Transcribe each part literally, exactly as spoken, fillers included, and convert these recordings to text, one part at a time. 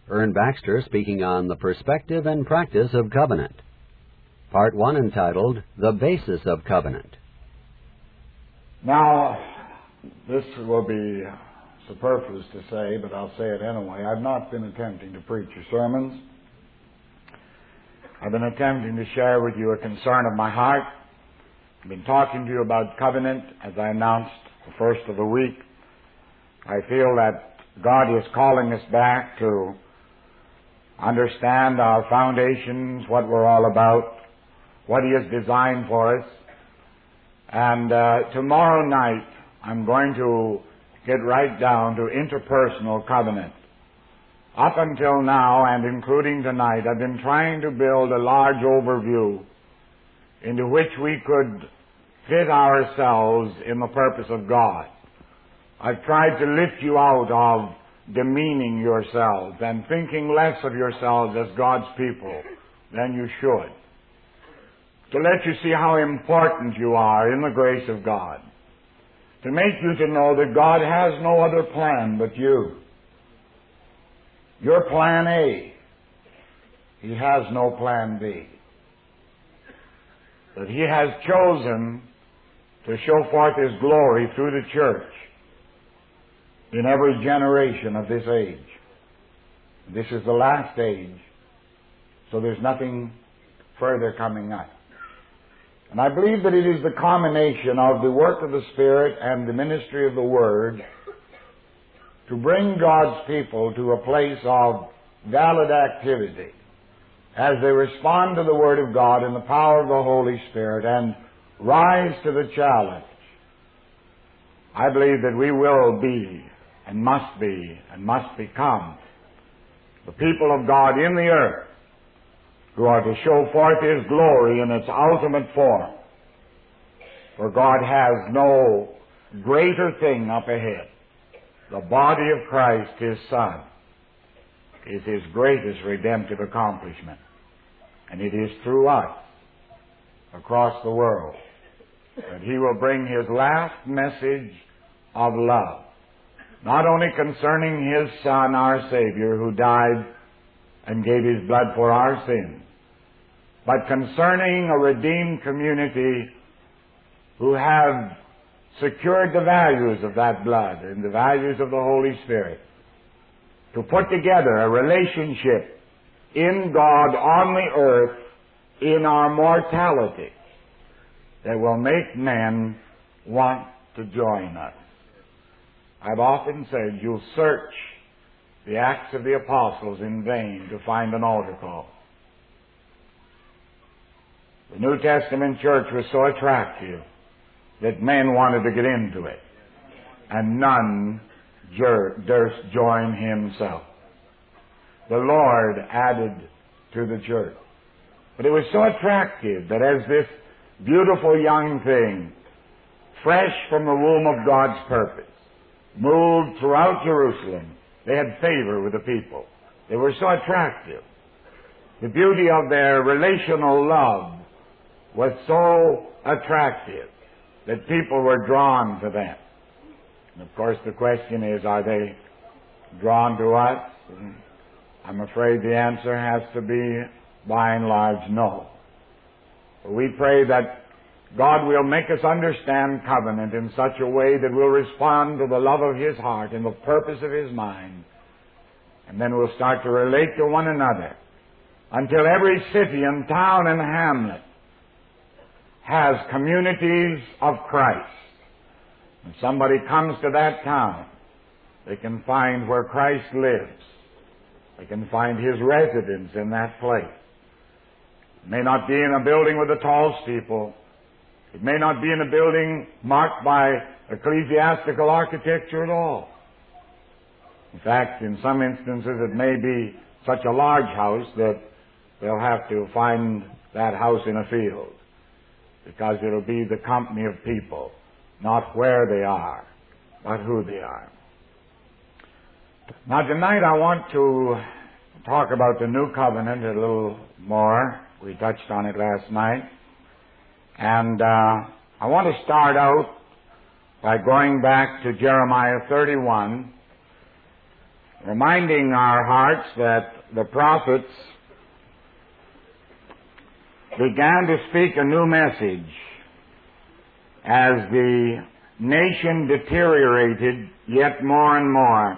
Ern Baxter speaking on the perspective and practice of covenant. Part one, entitled The Basis of Covenant. Now, this will be superfluous to say, but I'll say it anyway. I've not been attempting to preach your sermons. I've been attempting to share with you a concern of my heart. I've been talking to you about covenant, as I announced the first of the week. I feel that God is calling us back to understand our foundations, what we're all about, what He has designed for us. And uh, tomorrow night, I'm going to get right down to interpersonal covenant. Up until now, and including tonight, I've been trying to build a large overview into which we could fit ourselves in the purpose of God. I've tried to lift you out of demeaning yourselves and thinking less of yourselves as God's people than you should. To let you see how important you are in the grace of God. To make you to know that God has no other plan but you. Your plan A. He has no plan B. But He has chosen to show forth His glory through the church in every generation of this age. This is the last age, so there's nothing further coming up. And I believe that it is the combination of the work of the Spirit and the ministry of the Word to bring God's people to a place of valid activity as they respond to the Word of God in the power of the Holy Spirit and rise to the challenge. I believe that we will be and must be and must become the people of God in the earth who are to show forth His glory in its ultimate form. For God has no greater thing up ahead. The body of Christ, His Son, is His greatest redemptive accomplishment. And it is through us, across the world, that He will bring His last message of love. Not only concerning His Son, our Savior, who died and gave His blood for our sins, but concerning a redeemed community who have secured the values of that blood and the values of the Holy Spirit, to put together a relationship in God on the earth in our mortality that will make men want to join us. I've often said you'll search the Acts of the Apostles in vain to find an altar call. The New Testament church was so attractive that men wanted to get into it, and none durst join himself. The Lord added to the church. But it was so attractive that as this beautiful young thing, fresh from the womb of God's purpose, moved throughout Jerusalem, they had favor with the people. They were so attractive. The beauty of their relational love was so attractive that people were drawn to them. And of course the question is, are they drawn to us? And I'm afraid the answer has to be, by and large, no. We pray that God will make us understand covenant in such a way that we'll respond to the love of His heart and the purpose of His mind. And then we'll start to relate to one another until every city and town and hamlet has communities of Christ. If somebody comes to that town, they can find where Christ lives. They can find His residence in that place. It may not be in a building with a tall steeple. It may not be in a building marked by ecclesiastical architecture at all. In fact, in some instances it may be such a large house that they'll have to find that house in a field, because it'll be the company of people, not where they are, but who they are. Now tonight I want to talk about the New Covenant a little more. We touched on it last night. And uh, I want to start out by going back to Jeremiah thirty-one reminding our hearts that the prophets began to speak a new message as the nation deteriorated yet more and more.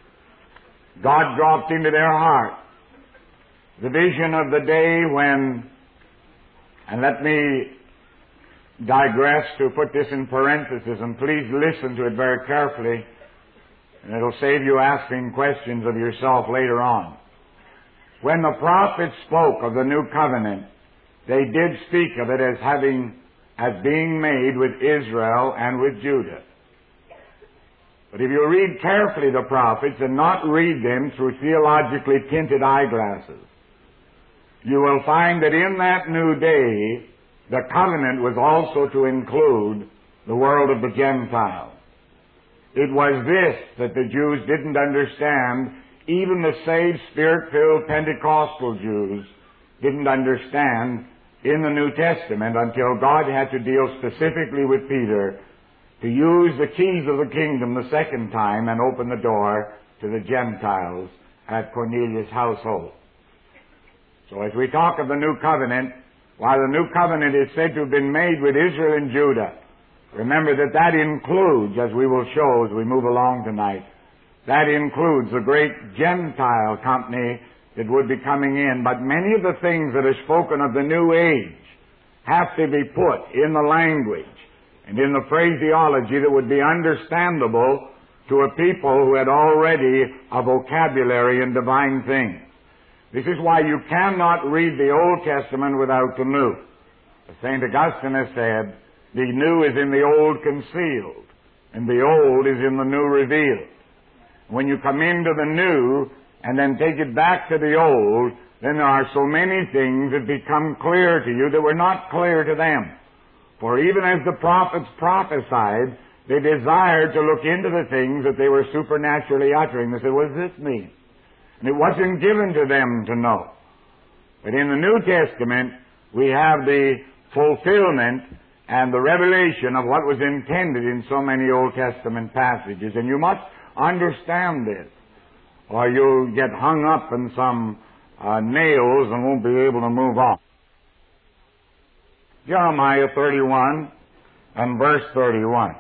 God dropped into their heart the vision of the day when, and let me digress to put this in parenthesis, and please listen to it very carefully, and it'll save you asking questions of yourself later on. When the prophets spoke of the new covenant, they did speak of it as having, as being made with Israel and with Judah. But if you read carefully the prophets and not read them through theologically tinted eyeglasses, you will find that in that new day, the covenant was also to include the world of the Gentiles. It was this that the Jews didn't understand. Even the saved, Spirit-filled Pentecostal Jews didn't understand in the New Testament until God had to deal specifically with Peter to use the keys of the kingdom the second time and open the door to the Gentiles at Cornelius' household. So as we talk of the new covenant, while the new covenant is said to have been made with Israel and Judah, remember that that includes, as we will show as we move along tonight, that includes the great Gentile company that would be coming in. But many of the things that are spoken of the new age have to be put in the language and in the phraseology that would be understandable to a people who had already a vocabulary in divine things. This is why you cannot read the Old Testament without the New. As Saint Augustine has said, the new is in the old concealed, and the old is in the new revealed. When you come into the new and then take it back to the old, then there are so many things that become clear to you that were not clear to them. For even as the prophets prophesied, they desired to look into the things that they were supernaturally uttering. They said, what does this mean? And it wasn't given to them to know. But in the New Testament, we have the fulfillment and the revelation of what was intended in so many Old Testament passages. And you must understand this, or you'll get hung up in some uh, nails and won't be able to move on. Jeremiah thirty-one and verse thirty-one.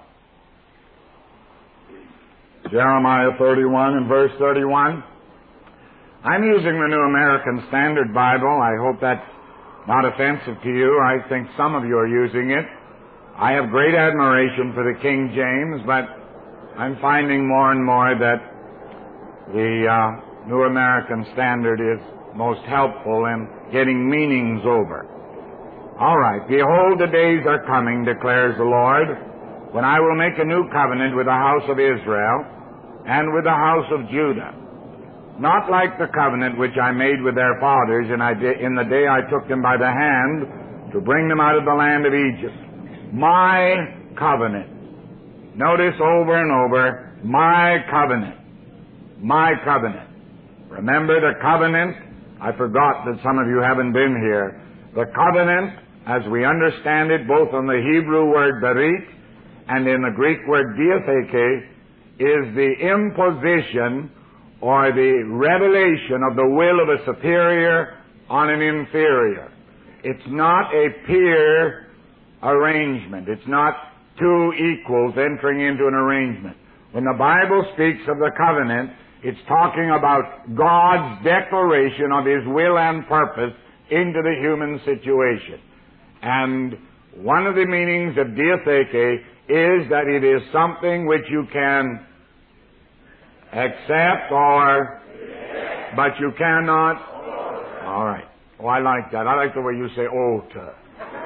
Jeremiah thirty-one and verse thirty-one. I'm using the New American Standard Bible. I hope that's not offensive to you. I think some of you are using it. I have great admiration for the King James, but I'm finding more and more that the uh, New American Standard is most helpful in getting meanings over. All right. Behold, the days are coming, declares the Lord, when I will make a new covenant with the house of Israel and with the house of Judah. Not like the covenant which I made with their fathers in, I di- in the day I took them by the hand to bring them out of the land of Egypt. My covenant. Notice over and over, my covenant. My covenant. Remember the covenant? I forgot that some of you haven't been here. The covenant, as we understand it, both on the Hebrew word berit and in the Greek word diatheke, is the imposition or the revelation of the will of a superior on an inferior. It's not a peer arrangement. It's not two equals entering into an arrangement. When the Bible speaks of the covenant, it's talking about God's declaration of His will and purpose into the human situation. And one of the meanings of diatheke is that it is something which you can accept or, but you cannot. All right. Oh, I like that. I like the way you say ota.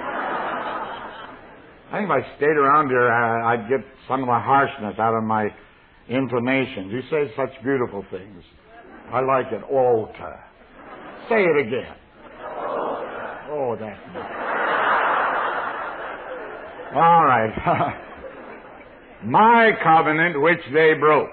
I think if I stayed around here, uh, I'd get some of the harshness out of my intonations. You say such beautiful things. I like it. Ota. Say it again. Oh, that's nice. All right. My covenant which they broke.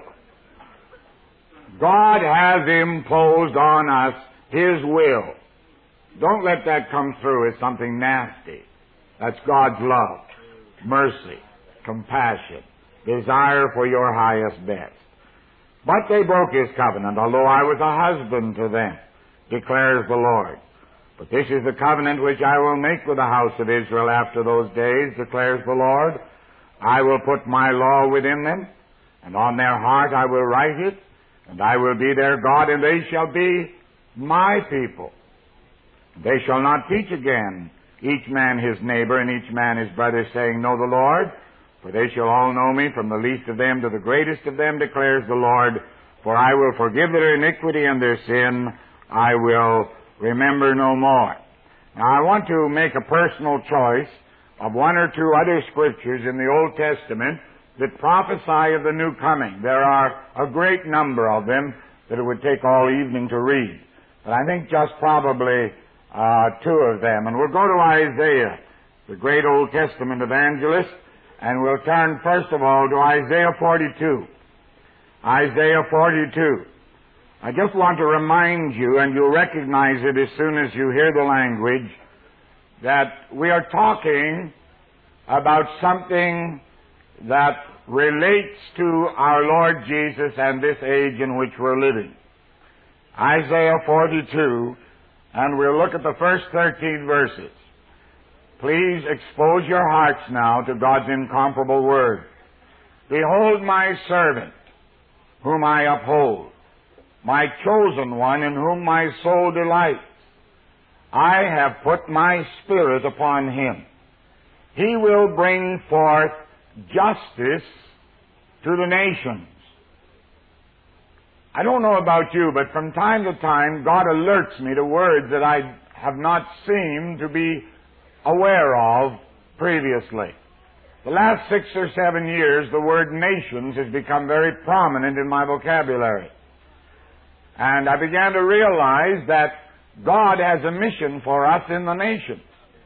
God has imposed on us His will. Don't let that come through as something nasty. That's God's love, mercy, compassion, desire for your highest best. But they broke his covenant, although I was a husband to them, declares the Lord. But this is the covenant which I will make with the house of Israel after those days, declares the Lord. I will put my law within them, and on their heart I will write it, and I will be their God, and they shall be my people. They shall not teach again, each man his neighbor, and each man his brother, saying, Know the Lord, for they shall all know me, from the least of them to the greatest of them, declares the Lord. For I will forgive their iniquity and their sin, I will remember no more. Now I want to make a personal choice of one or two other scriptures in the Old Testament that prophesy of the new coming. There are a great number of them that it would take all evening to read. But I think just probably uh, two of them. And we'll go to Isaiah, the great Old Testament evangelist, and we'll turn first of all to Isaiah forty-two. Isaiah forty-two. I just want to remind you, and you'll recognize it as soon as you hear the language, that we are talking about something that relates to our Lord Jesus and this age in which we're living. Isaiah forty-two, and we'll look at the first thirteen verses. Please expose your hearts now to God's incomparable word. Behold my servant, whom I uphold, my chosen one, in whom my soul delights. I have put my Spirit upon him. He will bring forth justice to the nations. I don't know about you, but from time to time, God alerts me to words that I have not seemed to be aware of previously. The last six or seven years, the word nations has become very prominent in my vocabulary. And I began to realize that God has a mission for us in the nations,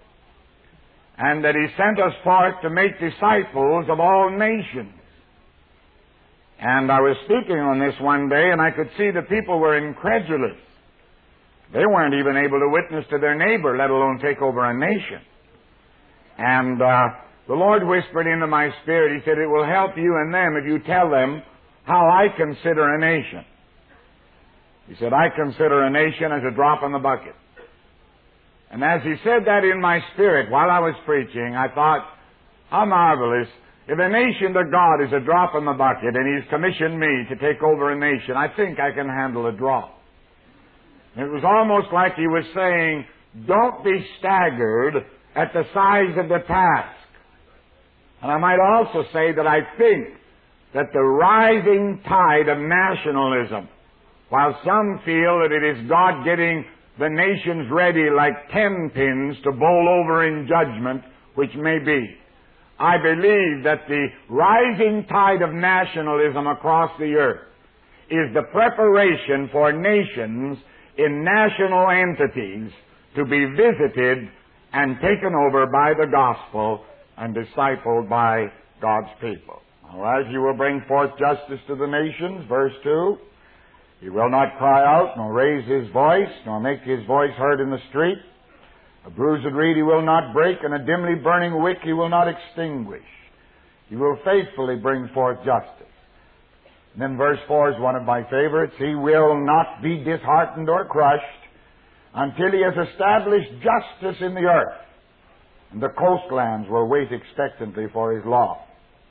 and that He sent us forth to make disciples of all nations. And I was speaking on this one day, and I could see the people were incredulous. They weren't even able to witness to their neighbor, let alone take over a nation. And uh, the Lord whispered into my spirit, He said, it will help you and them if you tell them how I consider a nation. He said, I consider a nation as a drop in the bucket. And as He said that in my spirit while I was preaching, I thought, how marvelous. If a nation to God is a drop in the bucket and He's commissioned me to take over a nation, I think I can handle a drop. It was almost like He was saying, don't be staggered at the size of the task. And I might also say that I think that the rising tide of nationalism, while some feel that it is God getting the nations ready like ten pins to bowl over in judgment, which may be, I believe that the rising tide of nationalism across the earth is the preparation for nations in national entities to be visited and taken over by the gospel and discipled by God's people. All right, He will bring forth justice to the nations, verse two. He will not cry out, nor raise His voice, nor make His voice heard in the street. A bruised reed He will not break, and a dimly burning wick He will not extinguish. He will faithfully bring forth justice. And then verse four is one of my favorites. He will not be disheartened or crushed until He has established justice in the earth. And the coastlands will wait expectantly for His law.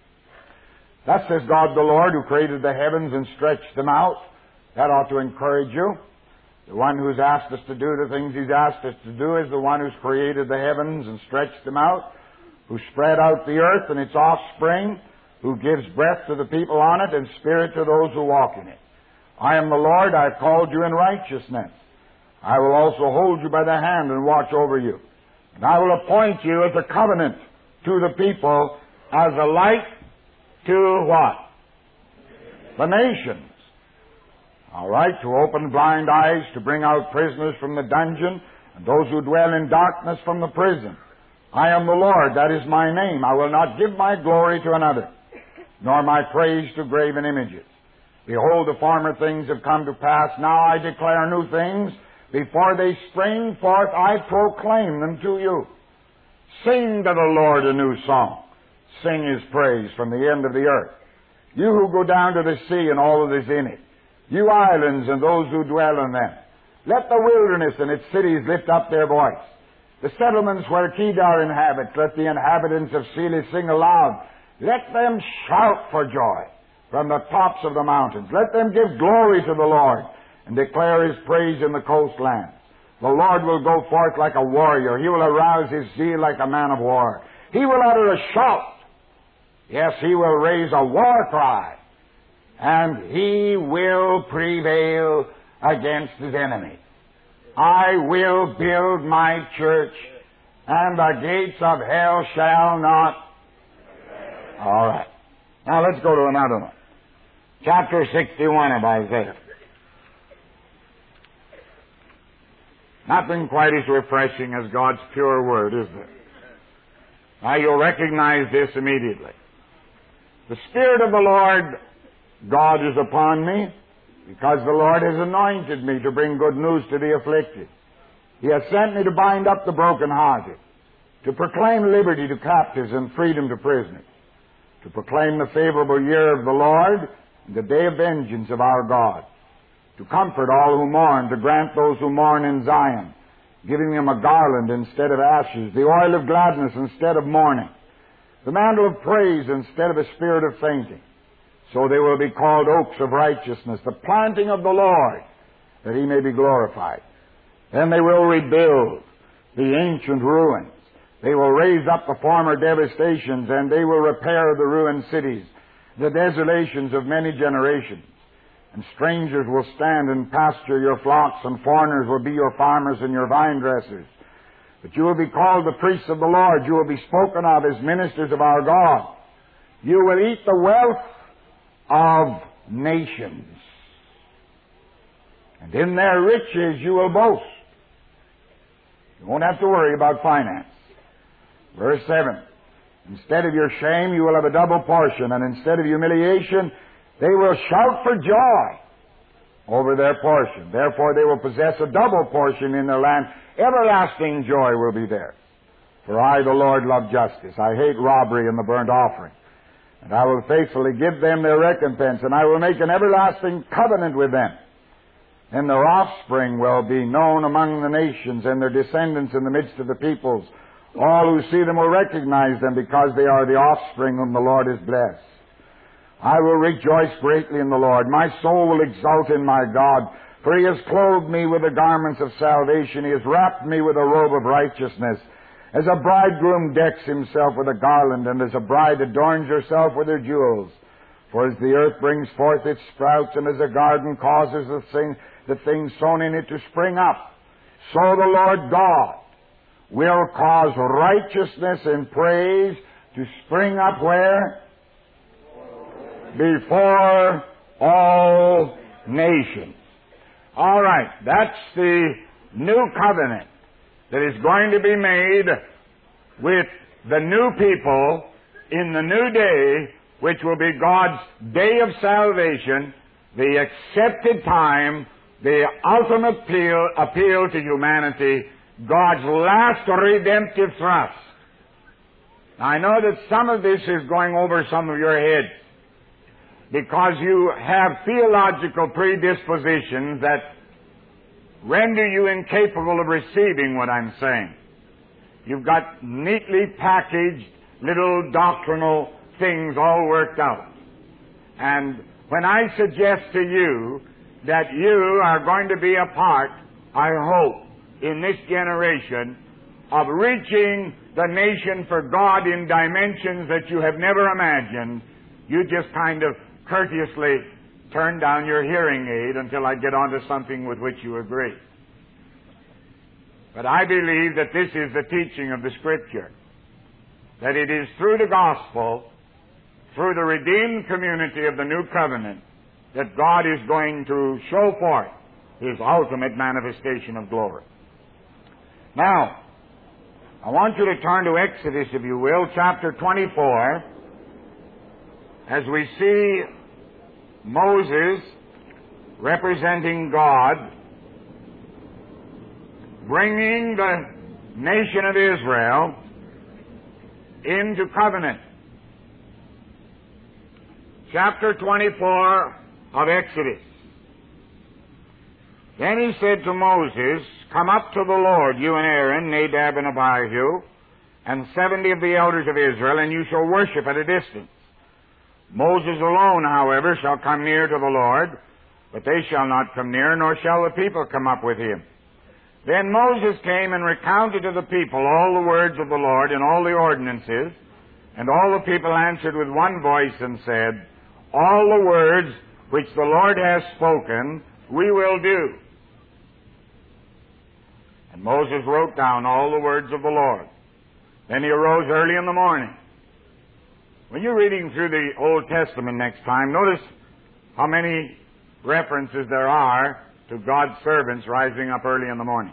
Thus says God the Lord, who created the heavens and stretched them out. That ought to encourage you. The one who's asked us to do the things He's asked us to do is the one who's created the heavens and stretched them out, who spread out the earth and its offspring, who gives breath to the people on it and spirit to those who walk in it. I am the Lord, I have called you in righteousness. I will also hold you by the hand and watch over you. And I will appoint you as a covenant to the people, as a light to what? The nations. All right, to open blind eyes, to bring out prisoners from the dungeon, and those who dwell in darkness from the prison. I am the Lord, that is my name. I will not give my glory to another, nor my praise to graven images. Behold, the former things have come to pass. Now I declare new things. Before they spring forth, I proclaim them to you. Sing to the Lord a new song. Sing His praise from the end of the earth. You who go down to the sea and all that is in it. You islands and those who dwell in them. Let the wilderness and its cities lift up their voice. The settlements where Kedar inhabits, let the inhabitants of Selah sing aloud. Let them shout for joy from the tops of the mountains. Let them give glory to the Lord and declare His praise in the coastlands. The Lord will go forth like a warrior. He will arouse His zeal like a man of war. He will utter a shout. Yes, He will raise a war cry. And He will prevail against His enemies. I will build my church, and the gates of hell shall not. All right. Now let's go to another one. Chapter sixty-one of Isaiah. Nothing quite as refreshing as God's pure word, is there? Now you'll recognize this immediately. The Spirit of the Lord God is upon me, because the Lord has anointed me to bring good news to the afflicted. He has sent me to bind up the brokenhearted, to proclaim liberty to captives and freedom to prisoners, to proclaim the favorable year of the Lord and the day of vengeance of our God, to comfort all who mourn, to grant those who mourn in Zion, giving them a garland instead of ashes, the oil of gladness instead of mourning, the mantle of praise instead of a spirit of fainting. So they will be called oaks of righteousness, the planting of the Lord, that He may be glorified. Then they will rebuild the ancient ruins. They will raise up the former devastations, and they will repair the ruined cities, the desolations of many generations. And strangers will stand and pasture your flocks, and foreigners will be your farmers and your vine dressers. But you will be called the priests of the Lord. You will be spoken of as ministers of our God. You will eat the wealth of nations, and in their riches you will boast. You won't have to worry about finance. Verse seven. Instead of your shame, you will have a double portion, and instead of humiliation, they will shout for joy over their portion. Therefore they will possess a double portion in their land. Everlasting joy will be theirs. For I, the Lord, love justice. I hate robbery and the burnt offering. And I will faithfully give them their recompense, and I will make an everlasting covenant with them. And their offspring will be known among the nations, and their descendants in the midst of the peoples. All who see them will recognize them, because they are the offspring whom the Lord has blessed. I will rejoice greatly in the Lord. My soul will exult in my God, for He has clothed me with the garments of salvation. He has wrapped me with a robe of righteousness. As a bridegroom decks himself with a garland, and as a bride adorns herself with her jewels. For as the earth brings forth its sprouts, and as a garden causes the thing, the things sown in it to spring up, so the Lord God will cause righteousness and praise to spring up where? Before all nations. All right, that's the new covenant that is going to be made with the new people in the new day, which will be God's day of salvation, the accepted time, the ultimate appeal, appeal to humanity, God's last redemptive thrust. Now, I know that some of this is going over some of your heads, because you have theological predispositions that render you incapable of receiving what I'm saying. You've got neatly packaged little doctrinal things all worked out. And when I suggest to you that you are going to be a part, I hope, in this generation of reaching the nation for God in dimensions that you have never imagined, you just kind of courteously turn down your hearing aid until I get onto something with which you agree. But I believe that this is the teaching of the Scripture, that it is through the gospel, through the redeemed community of the new covenant, that God is going to show forth His ultimate manifestation of glory. Now, I want you to turn to Exodus, if you will, chapter twenty-four, as we see Moses, representing God, bringing the nation of Israel into covenant. chapter twenty-four of Exodus. Then he said to Moses, "Come up to the Lord, you and Aaron, Nadab and Abihu, and seventy of the elders of Israel, and you shall worship at a distance. Moses alone, however, shall come near to the Lord, but they shall not come near, nor shall the people come up with him." Then Moses came and recounted to the people all the words of the Lord and all the ordinances, and all the people answered with one voice and said, "All the words which the Lord has spoken, we will do." And Moses wrote down all the words of the Lord. Then he arose early in the morning. When you're reading through the Old Testament next time, notice how many references there are to God's servants rising up early in the morning.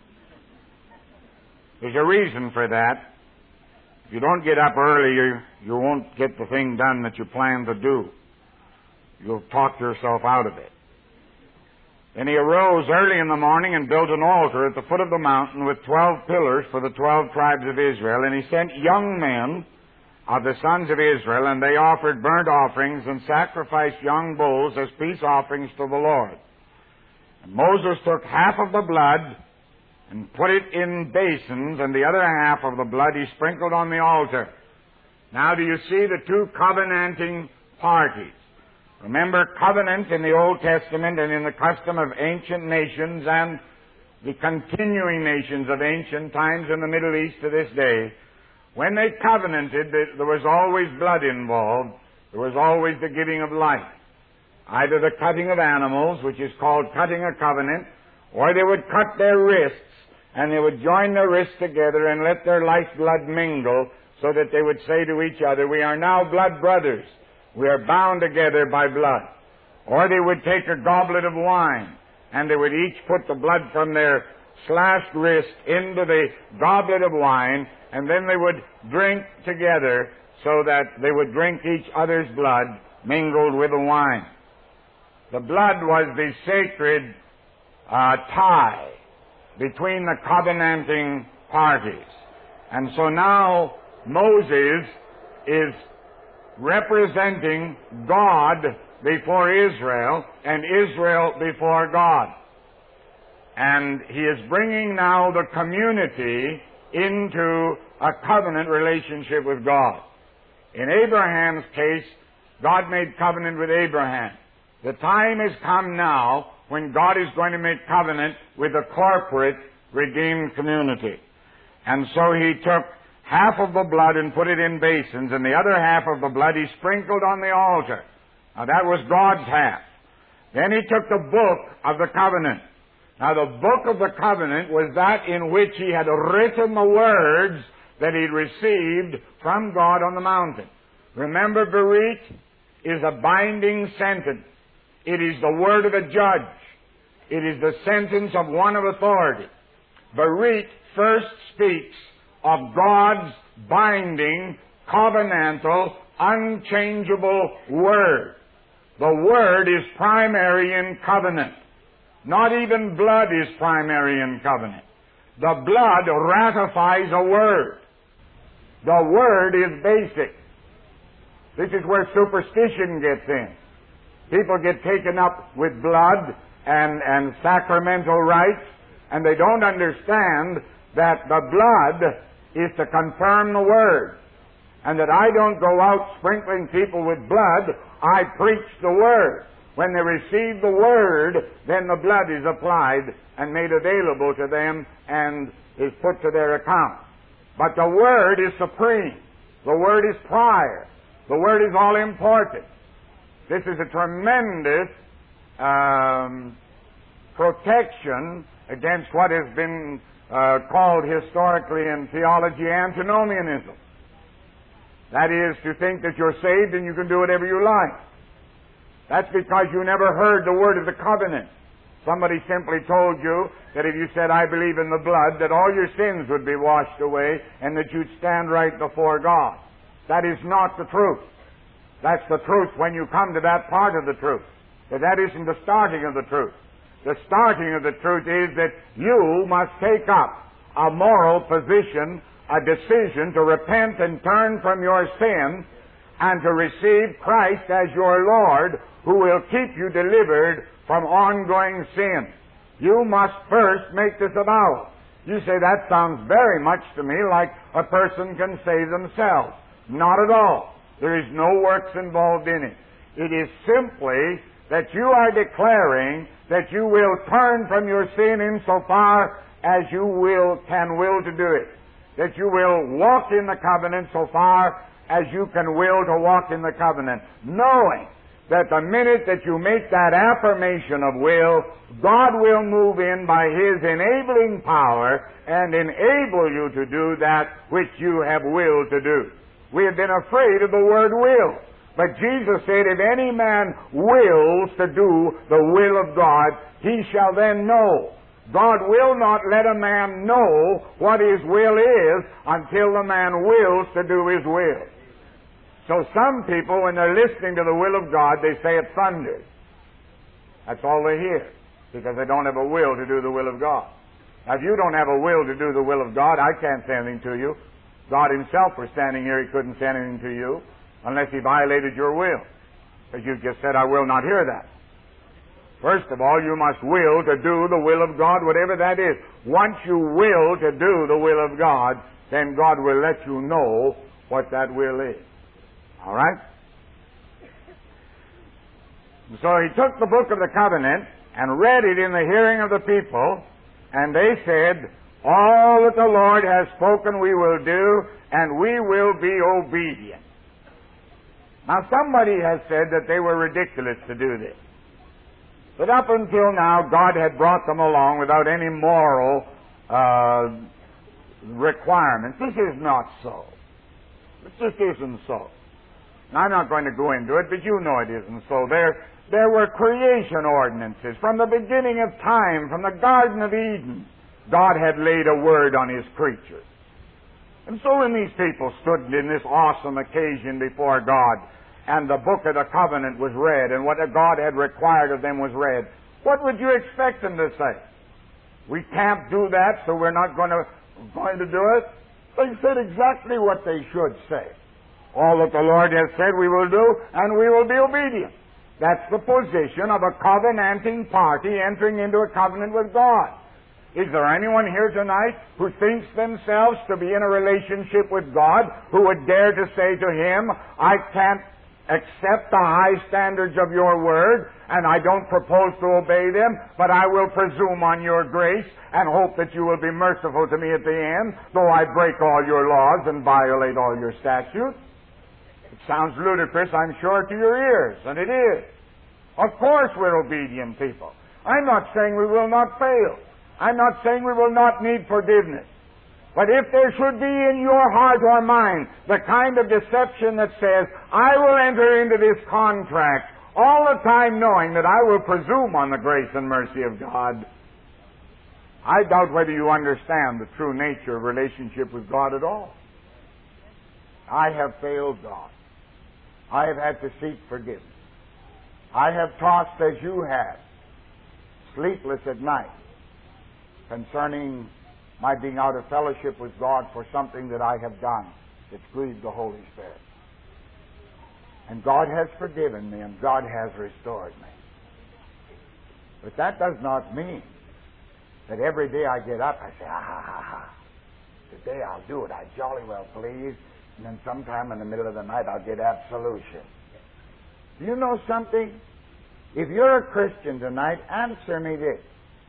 There's a reason for that. If you don't get up early, you, you won't get the thing done that you plan to do. You'll talk yourself out of it. And he arose early in the morning and built an altar at the foot of the mountain with twelve pillars for the twelve tribes of Israel. And he sent young men of the sons of Israel, and they offered burnt offerings and sacrificed young bulls as peace offerings to the Lord. And Moses took half of the blood and put it in basins, and the other half of the blood he sprinkled on the altar. Now do you see the two covenanting parties? Remember, covenant in the Old Testament and in the custom of ancient nations and the continuing nations of ancient times in the Middle East to this day, when they covenanted, there was always blood involved. There was always the giving of life. Either the cutting of animals, which is called cutting a covenant, or they would cut their wrists, and they would join their wrists together and let their lifeblood mingle, so that they would say to each other, "We are now blood brothers. We are bound together by blood." Or they would take a goblet of wine, and they would each put the blood from their slashed wrist into the goblet of wine, and then they would drink together so that they would drink each other's blood mingled with the wine. The blood was the sacred uh, tie between the covenanting parties. And so now Moses is representing God before Israel and Israel before God. And he is bringing now the community into a covenant relationship with God. In Abraham's case, God made covenant with Abraham. The time has come now when God is going to make covenant with the corporate redeemed community. And so he took half of the blood and put it in basins, and the other half of the blood he sprinkled on the altar. Now that was God's half. Then he took the book of the covenant. Now the book of the covenant was that in which he had written the words that he'd received from God on the mountain. Remember, Berit is a binding sentence. It is the word of a judge. It is the sentence of one of authority. Berit first speaks of God's binding, covenantal, unchangeable word. The word is primary in covenant. Not even blood is primary in covenant. The blood ratifies a word. The word is basic. This is where superstition gets in. People get taken up with blood and, and sacramental rites, and they don't understand that the blood is to confirm the word, and that I don't go out sprinkling people with blood. I preach the word. When they receive the word, then the blood is applied and made available to them and is put to their account. But the word is supreme. The word is prior. The word is all important. This is a tremendous um, protection against what has been uh, called historically in theology antinomianism. That is, to think that you're saved and you can do whatever you like. That's because you never heard the word of the covenant. Somebody simply told you that if you said, "I believe in the blood," that all your sins would be washed away and that you'd stand right before God. That is not the truth. That's the truth when you come to that part of the truth. But that isn't the starting of the truth. The starting of the truth is that you must take up a moral position, a decision to repent and turn from your sin and to receive Christ as your Lord, who will keep you delivered from ongoing sin. You must first make this a vow. You say, that sounds very much to me like a person can save themselves. Not at all. There is no works involved in it. It is simply that you are declaring that you will turn from your sin insofar as you will, can will to do it. That you will walk in the covenant so far as you can will to walk in the covenant, knowing that the minute that you make that affirmation of will, God will move in by His enabling power and enable you to do that which you have willed to do. We have been afraid of the word will. But Jesus said, if any man wills to do the will of God, he shall then know. God will not let a man know what his will is until the man wills to do his will. So some people, when they're listening to the will of God, they say it thunders. That's all they hear, because they don't have a will to do the will of God. Now, if you don't have a will to do the will of God, I can't say anything to you. God Himself was standing here, He couldn't say anything to you unless He violated your will. Because you just said, I will not hear that. First of all, you must will to do the will of God, whatever that is. Once you will to do the will of God, then God will let you know what that will is. All right? So he took the book of the covenant and read it in the hearing of the people, and they said, all that the Lord has spoken we will do, and we will be obedient. Now somebody has said that they were ridiculous to do this. But up until now, God had brought them along without any moral uh, requirements. This is not so. It just isn't so. Now, I'm not going to go into it, but you know it isn't so. There, there were creation ordinances. From the beginning of time, from the Garden of Eden, God had laid a word on His creatures. And so when these people stood in this awesome occasion before God, and the book of the covenant was read, and what God had required of them was read, what would you expect them to say? We can't do that, so we're not going to, going to do it? They said exactly what they should say. All that the Lord has said we will do, and we will be obedient. That's the position of a covenanting party entering into a covenant with God. Is there anyone here tonight who thinks themselves to be in a relationship with God who would dare to say to Him, I can't accept the high standards of your word, and I don't propose to obey them, but I will presume on your grace and hope that you will be merciful to me at the end, though I break all your laws and violate all your statutes? It sounds ludicrous, I'm sure, to your ears, and it is. Of course we're obedient people. I'm not saying we will not fail. I'm not saying we will not need forgiveness. But if there should be in your heart or mind the kind of deception that says, I will enter into this contract all the time knowing that I will presume on the grace and mercy of God, I doubt whether you understand the true nature of relationship with God at all. I have failed God. I have had to seek forgiveness. I have tossed as you have, sleepless at night, concerning my being out of fellowship with God for something that I have done that's grieved the Holy Spirit. And God has forgiven me, and God has restored me. But that does not mean that every day I get up, I say, ah, ha, ha, ha. Today I'll do it. I jolly well please. And then sometime in the middle of the night I'll get absolution. Do you know something? If you're a Christian tonight, answer me this.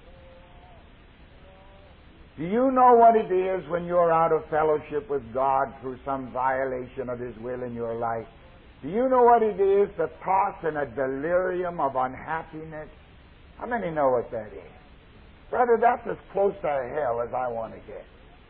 Do you know what it is when you're out of fellowship with God through some violation of His will in your life? Do you know what it is to toss in a delirium of unhappiness? How many know what that is? Brother, that's as close to hell as I want to get.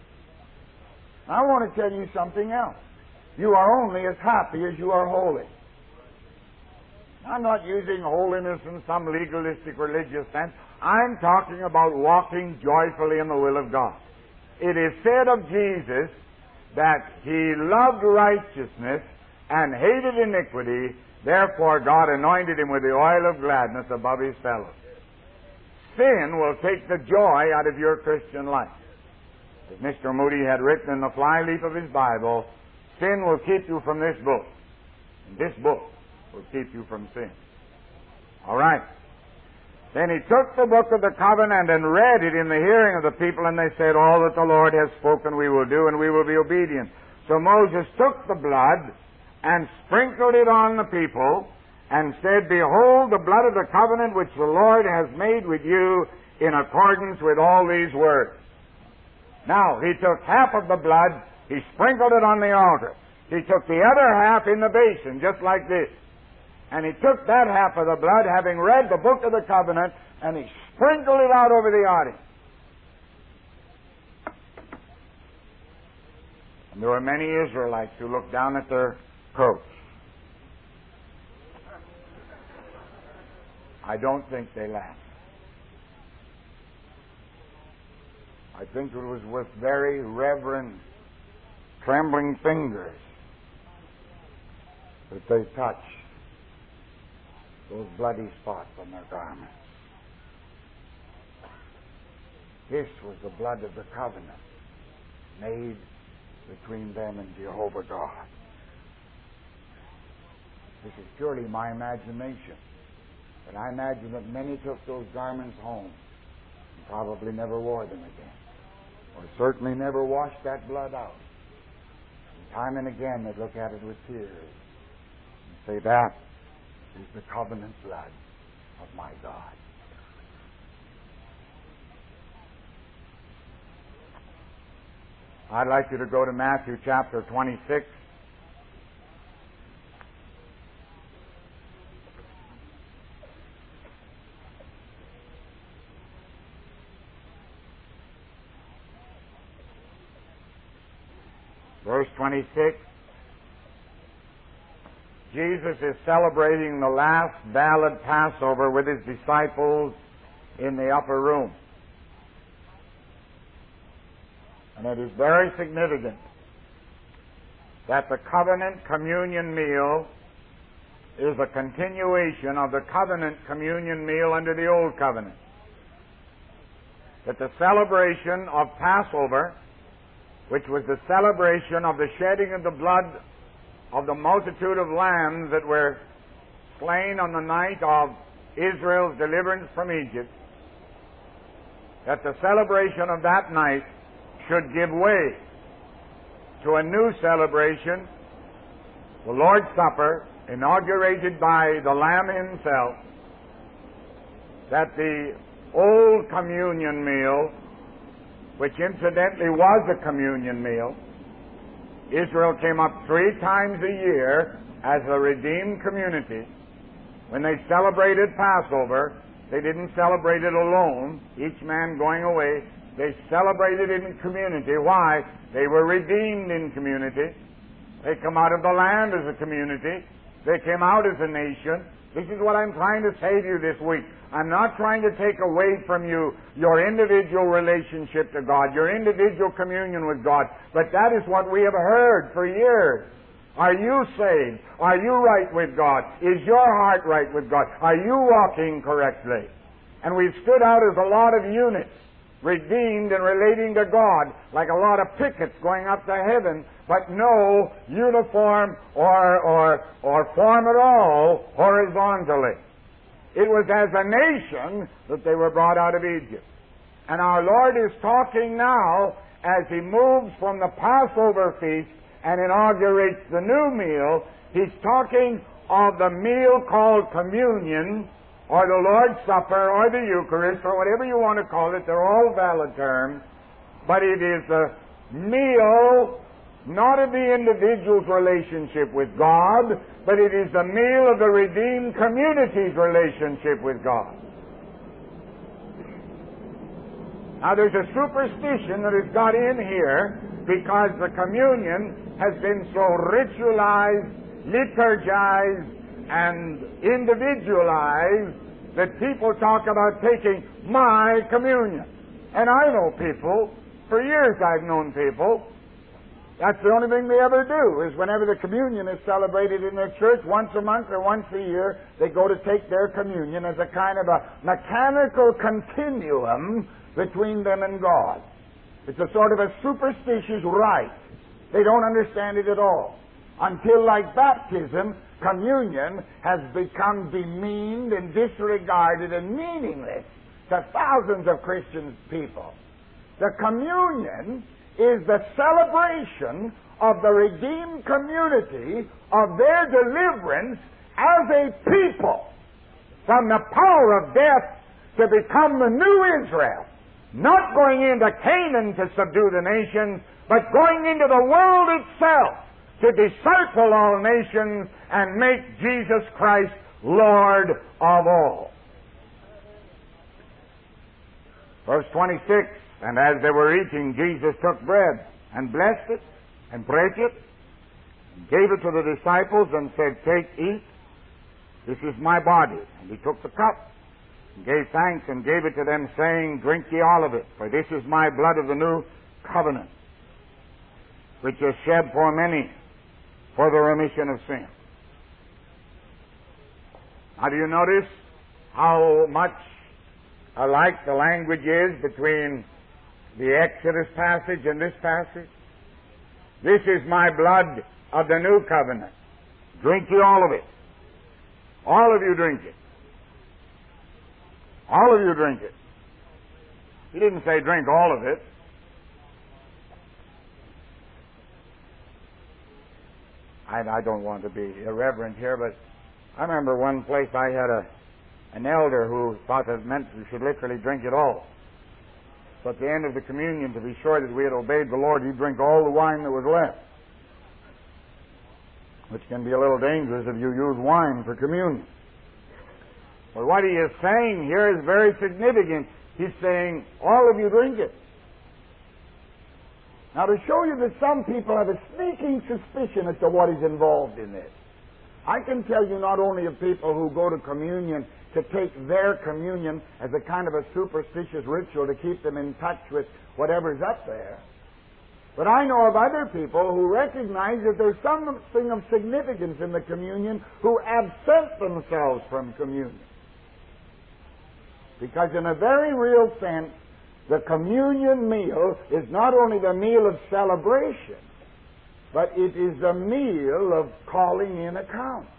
I want to tell you something else. You are only as happy as you are holy. I'm not using holiness in some legalistic religious sense. I'm talking about walking joyfully in the will of God. It is said of Jesus that He loved righteousness and hated iniquity, therefore God anointed Him with the oil of gladness above His fellows. Sin will take the joy out of your Christian life. As Mister Moody had written in the flyleaf of his Bible, sin will keep you from this book. And this book will keep you from sin. All right. Then he took the book of the covenant and read it in the hearing of the people, and they said, all that the Lord has spoken we will do, and we will be obedient. So Moses took the blood and sprinkled it on the people, and said, behold, the blood of the covenant which the Lord has made with you in accordance with all these words. Now, he took half of the blood, he sprinkled it on the altar. He took the other half in the basin, just like this. And he took that half of the blood, having read the book of the covenant, and he sprinkled it out over the audience. And there were many Israelites who looked down at their coats. I don't think they laughed. I think it was with very reverent, trembling fingers that they touched those bloody spots on their garments. This was the blood of the covenant made between them and Jehovah God. This is purely my imagination. But I imagine that many took those garments home and probably never wore them again. Or certainly never washed that blood out. And time and again they'd look at it with tears and say, that is the covenant blood of my God. I'd like you to go to Matthew chapter twenty-six. Verse twenty-six. Jesus is celebrating the last valid Passover with his disciples in the upper room. And it is very significant that the covenant communion meal is a continuation of the covenant communion meal under the Old Covenant. That the celebration of Passover, which was the celebration of the shedding of the blood of the multitude of lambs that were slain on the night of Israel's deliverance from Egypt, that the celebration of that night should give way to a new celebration, the Lord's Supper, inaugurated by the Lamb himself, that the old communion meal, which incidentally was a communion meal, Israel came up three times a year as a redeemed community. When they celebrated Passover, they didn't celebrate it alone, each man going away. They celebrated it in community. Why? They were redeemed in community. They come out of the land as a community. They came out as a nation. This is what I'm trying to say to you this week. I'm not trying to take away from you your individual relationship to God, your individual communion with God, but that is what we have heard for years. Are you saved? Are you right with God? Is your heart right with God? Are you walking correctly? And we've stood out as a lot of units, redeemed and relating to God, like a lot of pickets going up to heaven, but no uniform or, or, or form at all horizontally. It was as a nation that they were brought out of Egypt. And our Lord is talking now as He moves from the Passover feast and inaugurates the new meal. He's talking of the meal called communion, or the Lord's Supper, or the Eucharist, or whatever you want to call it. They're all valid terms. But it is a meal not of the individual's relationship with God, but it is the meal of the redeemed community's relationship with God. Now there's a superstition that has got in here because the communion has been so ritualized, liturgized, and individualized that people talk about taking my communion. And I know people, for years I've known people, that's the only thing they ever do, is whenever the communion is celebrated in their church, once a month or once a year, they go to take their communion as a kind of a mechanical continuum between them and God. It's a sort of a superstitious rite. They don't understand it at all. Until, like baptism, communion has become demeaned and disregarded and meaningless to thousands of Christian people. The communion is the celebration of the redeemed community of their deliverance as a people from the power of death to become the new Israel. Not going into Canaan to subdue the nations, but going into the world itself to disciple all nations and make Jesus Christ Lord of all. Verse twenty-six, and as they were eating, Jesus took bread and blessed it and brake it and gave it to the disciples and said, "Take, eat, this is my body." And he took the cup and gave thanks and gave it to them, saying, "Drink ye all of it, for this is my blood of the new covenant, which is shed for many for the remission of sin." Now, do you notice how much alike the language is between the Exodus passage and this passage? "This is my blood of the new covenant. Drink ye all of it. All of you drink it. All of you drink it." He didn't say drink all of it. I, I don't want to be irreverent here, but I remember one place I had a an elder who thought that it meant we should literally drink it all. So at the end of the communion, to be sure that we had obeyed the Lord, he'd drink all the wine that was left, which can be a little dangerous if you use wine for communion. But what he is saying here is very significant. He's saying, all of you drink it. Now, to show you that some people have a sneaking suspicion as to what is involved in this, I can tell you not only of people who go to communion to take their communion as a kind of a superstitious ritual to keep them in touch with whatever's up there, but I know of other people who recognize that there's something of significance in the communion who absent themselves from communion. Because in a very real sense, the communion meal is not only the meal of celebration, but it is the meal of calling in account.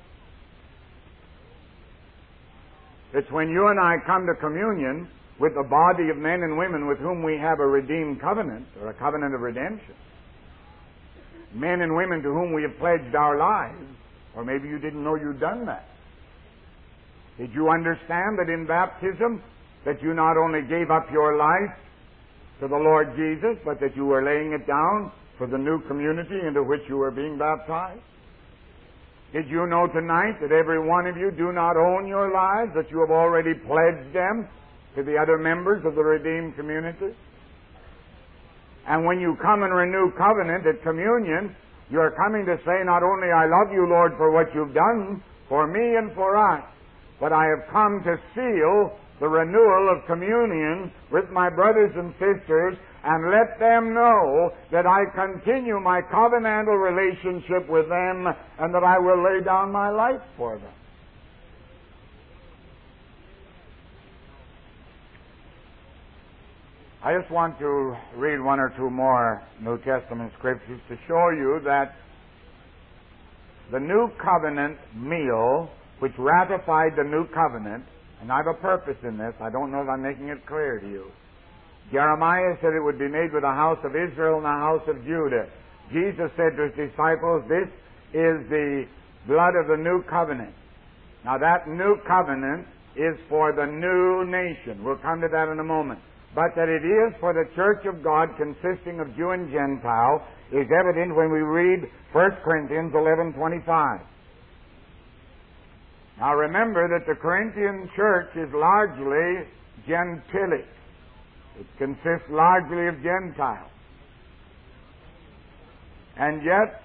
It's when you and I come to communion with the body of men and women with whom we have a redeemed covenant, or a covenant of redemption. Men and women to whom we have pledged our lives, or maybe you didn't know you'd done that. Did you understand that in baptism, that you not only gave up your life to the Lord Jesus, but that you were laying it down for the new community into which you were being baptized? Did you know tonight that every one of you do not own your lives, that you have already pledged them to the other members of the redeemed community? And when you come and renew covenant at communion, you're coming to say, not only I love you, Lord, for what you've done for me and for us, but I have come to seal the renewal of communion with my brothers and sisters and let them know that I continue my covenantal relationship with them and that I will lay down my life for them. I just want to read one or two more New Testament scriptures to show you that the New Covenant meal, which ratified the New Covenant, and I have a purpose in this. I don't know if I'm making it clear to you. Jeremiah said it would be made with the house of Israel and the house of Judah. Jesus said to his disciples, this is the blood of the new covenant. Now that new covenant is for the new nation. We'll come to that in a moment. But that it is for the church of God consisting of Jew and Gentile is evident when we read First Corinthians eleven twenty-five. Now remember that the Corinthian church is largely gentilic. It consists largely of Gentiles. And yet,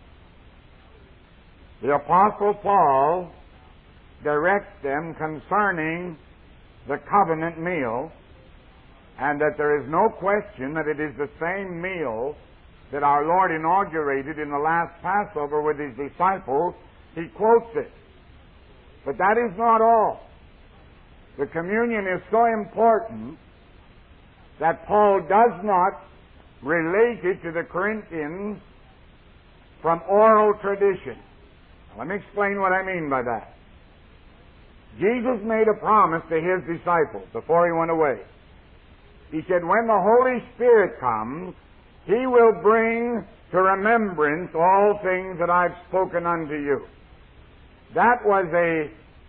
the Apostle Paul directs them concerning the covenant meal, and that there is no question that it is the same meal that our Lord inaugurated in the last Passover with his disciples. He quotes it. But that is not all. The communion is so important that Paul does not relate it to the Corinthians from oral tradition. Let me explain what I mean by that. Jesus made a promise to His disciples before He went away. He said, when the Holy Spirit comes, He will bring to remembrance all things that I've spoken unto you. That was a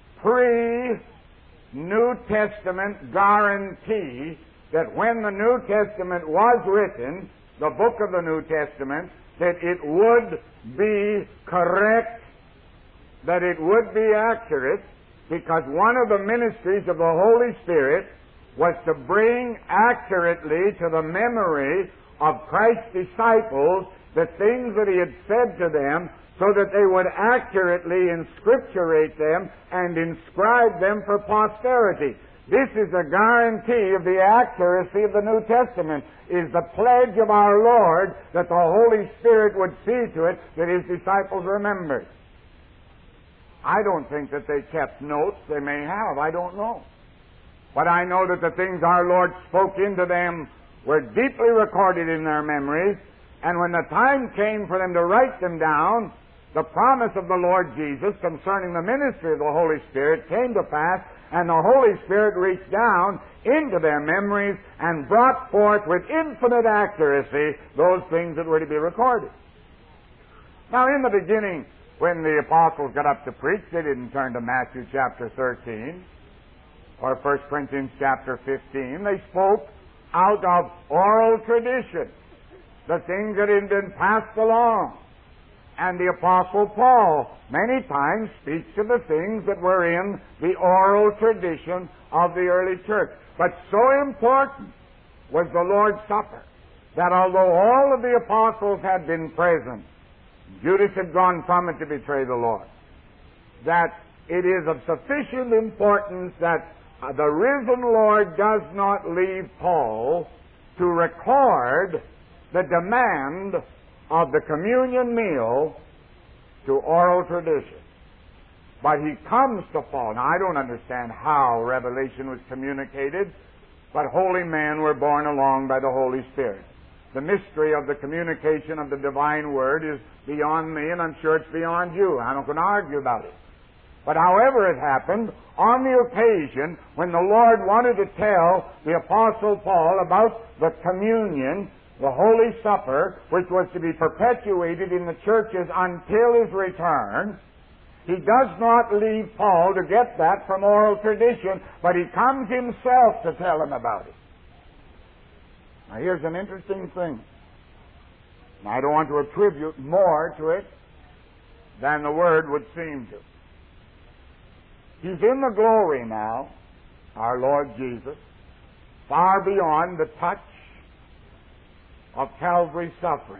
pre-New Testament guarantee that when the New Testament was written, the book of the New Testament, that it would be correct, that it would be accurate, because one of the ministries of the Holy Spirit was to bring accurately to the memory of Christ's disciples the things that He had said to them, so that they would accurately inscripturate them and inscribe them for posterity. This is a guarantee of the accuracy of the New Testament, is the pledge of our Lord that the Holy Spirit would see to it that His disciples remembered. I don't think that they kept notes. They may have. I don't know. But I know that the things our Lord spoke into them were deeply recorded in their memories, and when the time came for them to write them down, the promise of the Lord Jesus concerning the ministry of the Holy Spirit came to pass, and the Holy Spirit reached down into their memories and brought forth with infinite accuracy those things that were to be recorded. Now, in the beginning, when the apostles got up to preach, they didn't turn to Matthew chapter thirteen or First Corinthians chapter fifteen. They spoke out of oral tradition, the things that had been passed along. And the Apostle Paul many times speaks of the things that were in the oral tradition of the early church. But so important was the Lord's Supper that although all of the apostles had been present, Judas had gone from it to betray the Lord, that it is of sufficient importance that uh, the risen Lord does not leave Paul to record the demand of the communion meal to oral tradition. But he comes to Paul. Now, I don't understand how revelation was communicated, but holy men were borne along by the Holy Spirit. The mystery of the communication of the divine word is beyond me, and I'm sure it's beyond you. I'm not going to argue about it. But however it happened, on the occasion when the Lord wanted to tell the Apostle Paul about the communion, the Holy Supper, which was to be perpetuated in the churches until His return, He does not leave Paul to get that from oral tradition, but He comes Himself to tell him about it. Now here's an interesting thing. I don't want to attribute more to it than the Word would seem to. He's in the glory now, our Lord Jesus, far beyond the touch of Calvary's suffering.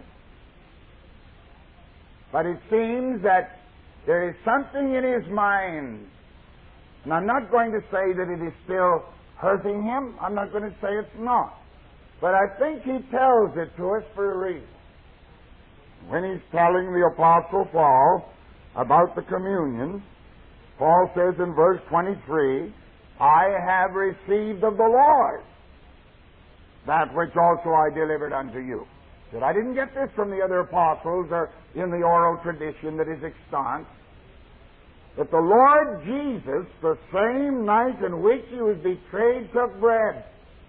But it seems that there is something in His mind, and I'm not going to say that it is still hurting Him. I'm not going to say it's not. But I think He tells it to us for a reason. When He's telling the Apostle Paul about the communion, Paul says in verse twenty-three, I have received of the Lord that which also I delivered unto you. That I didn't get this from the other apostles or in the oral tradition that is extant. That the Lord Jesus, the same night in which He was betrayed, took bread.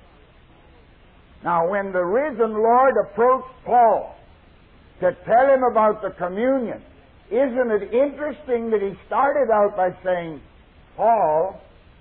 Now, when the risen Lord approached Paul to tell him about the communion, isn't it interesting that he started out by saying, Paul,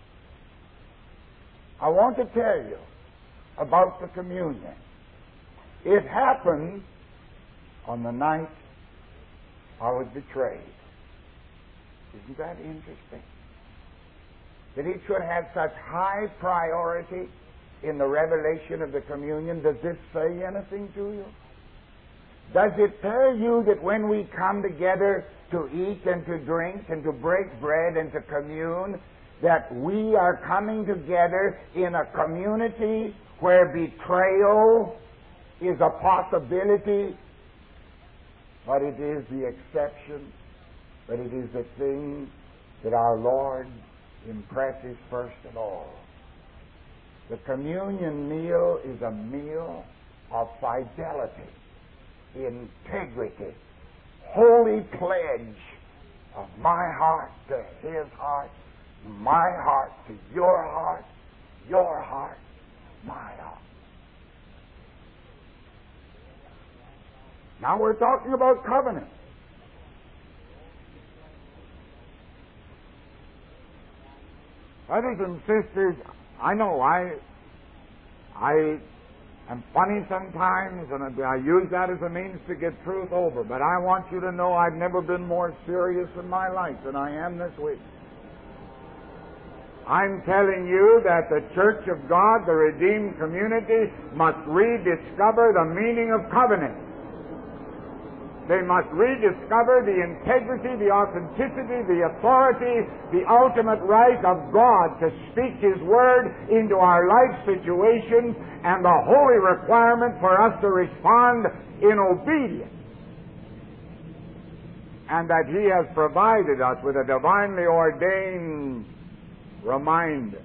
I want to tell you about the communion. It happened on the night I was betrayed. Isn't that interesting? That it should have such high priority in the revelation of the communion. Does this say anything to you? Does it tell you that when we come together to eat and to drink and to break bread and to commune, that we are coming together in a community where betrayal is a possibility, but it is the exception, but it is the thing that our Lord impresses first of all. The communion meal is a meal of fidelity, integrity, holy pledge, of my heart to his heart, my heart to your heart, your heart, my heart. Now we're talking about covenant. Brothers and sisters, I know I I am funny sometimes, and I use that as a means to get truth over, but I want you to know I've never been more serious in my life than I am this week. I'm telling you that the Church of God, the redeemed community, must rediscover the meaning of covenant. They must rediscover the integrity, the authenticity, the authority, the ultimate right of God to speak His Word into our life situations, and the holy requirement for us to respond in obedience. And that He has provided us with a divinely ordained reminder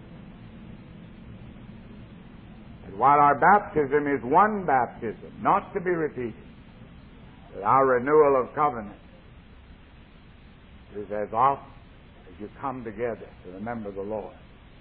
that while our baptism is one baptism, not to be repeated, that our renewal of covenant is as often as you come together to remember the Lord.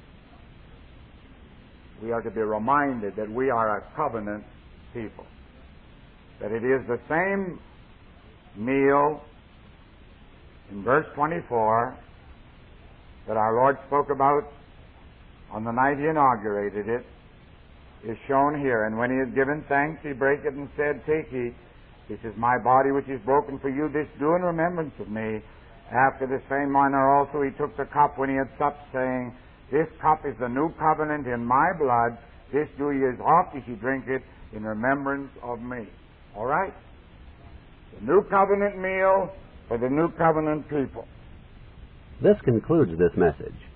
We are to be reminded that we are a covenant people, that it is the same meal in verse twenty-four that our Lord spoke about on the night He inaugurated it, is shown here. And when He had given thanks, He brake it and said, "Take, eat. This is my body which is broken for you. This do in remembrance of me." After the same manner also He took the cup when He had supped, saying, "This cup is the new covenant in my blood. This do ye as oft as ye drink it in remembrance of me." All right? The new covenant meal for the new covenant people. This concludes this message.